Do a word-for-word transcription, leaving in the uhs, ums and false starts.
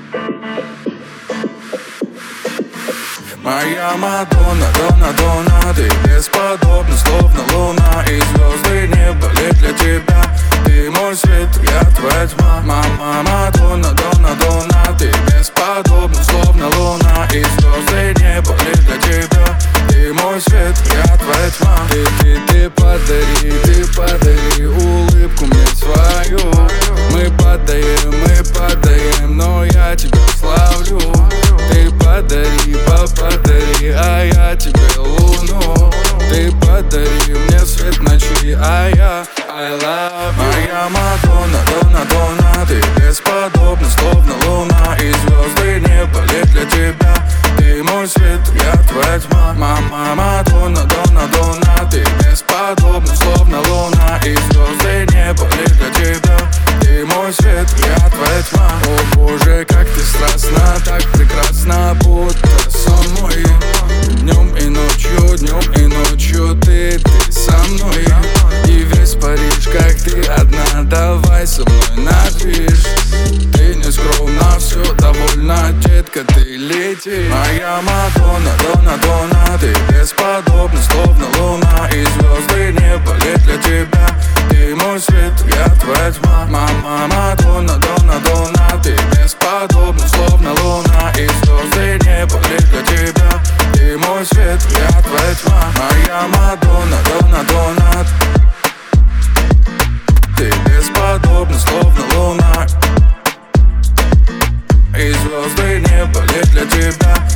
Моя Мадонна, Донна, Донна, ты бесподобна, словно луна. И звезды неба лет для тебя. Ты мой свет, я твоя тьма. Мама, Мадонна, Донна, Донна, ты бесподобна, словно луна. И звезды неба лет для тебя. Ты мой свет, я твоя тьма. Ты, ты, ты подари, ты подари улыбку мне свою. Мы падаем, мы падаем, но я тебя славлю. Ты подари, подари, а я тебе луну. Ты подари мне свет ночи, а я I love you. Моя Мадонна, Донна, Донна, ты бесподобна, словно луна. И звезды неба лет для тебя. Ты мой свет, я твоя тьма. Мама, Мадонна, Донна, Донна, ты бесподобна, словно луна. И звезды неба лет для тебя. Ты мой свет, я твоя тьма. О боже, как ты страстна, так прекрасна, будто сон мой. Днем и ночью, днем и ночью ты, ты со мной. И весь Париж, как ты одна, давай со мной на движ. Ты не скромна, все довольна, детка, ты лети. Моя Мадонна, Донна, Донна, ты бесподобна, словно луна. И звезды неба лет для тебя. Ты мой свет, я твоя тьма. Мама, Мадонна, Донна, Донна, ты бесподобна, словно луна. И звезды неба лет для тебя. Ты мой свет, я твоя тьма. Моя Мадонна, Донна, Донна, ты бесподобна, словно луна. И звезды неба лет для тебя.